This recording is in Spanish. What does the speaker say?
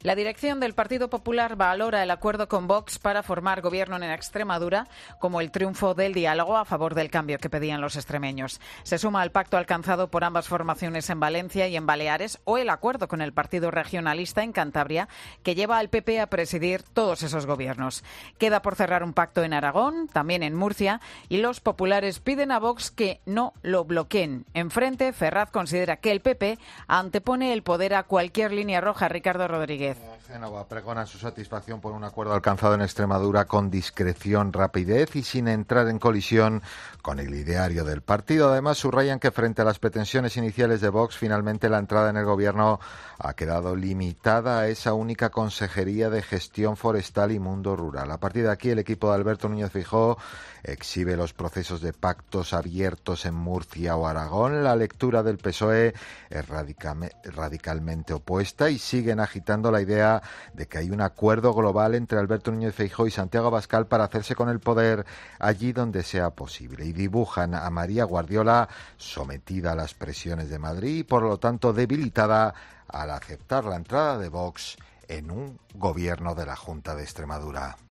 La dirección del Partido Popular valora el acuerdo con Vox para formar gobierno en Extremadura como el triunfo del diálogo a favor del cambio que pedían los extremeños. Se suma al pacto alcanzado por ambas formaciones en Valencia y en Baleares o el acuerdo con el Partido Regionalista en Cantabria, que lleva al PP a presidir todos esos gobiernos. Queda por cerrar un pacto en Aragón, también en Murcia, y los populares piden a Vox que no lo bloqueen. Enfrente, Ferraz considera que el PP antepone el poder a cualquier línea roja. Ricardo Rodríguez. Génova pregona su satisfacción por un acuerdo alcanzado en Extremadura con discreción, rapidez y sin entrar en colisión con el ideario del partido. Además, subrayan que frente a las pretensiones iniciales de Vox, finalmente la entrada en el gobierno ha quedado limitada a esa única consejería de gestión forestal y mundo rural. A partir de aquí, el equipo de Alberto Núñez Feijóo exhibe los procesos de pactos abiertos en Murcia o Aragón. La lectura del PSOE es radicalmente opuesta y siguen agitando la idea de que hay un acuerdo global entre Alberto Núñez Feijóo y Santiago Abascal para hacerse con el poder allí donde sea posible. Y dibujan a María Guardiola sometida a las presiones de Madrid y por lo tanto debilitada al aceptar la entrada de Vox en un gobierno de la Junta de Extremadura.